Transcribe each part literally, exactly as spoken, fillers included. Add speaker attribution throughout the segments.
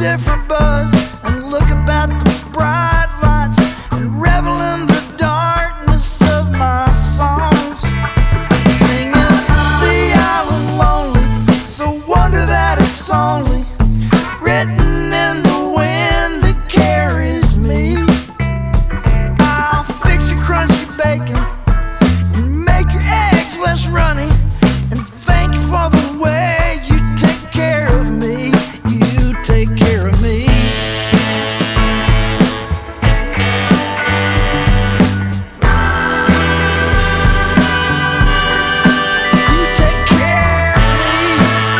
Speaker 1: different buzz and look about the bright lights and revel in the darkness of my songs. Singing Sea Island Lonely, so wonder that it's only written in the wind that carries me. I'll fix your crunchy bacon and make your eggs less runny, and thank you for the way you take care of me. You take care of me. You take care of me.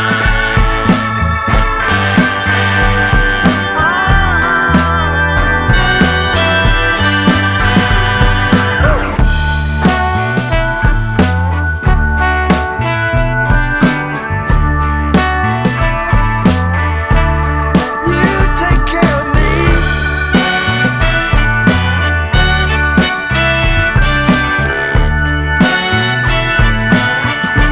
Speaker 1: You take care of me.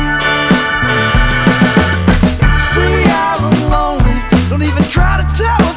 Speaker 1: Sea Island Lonely, don't even try to tell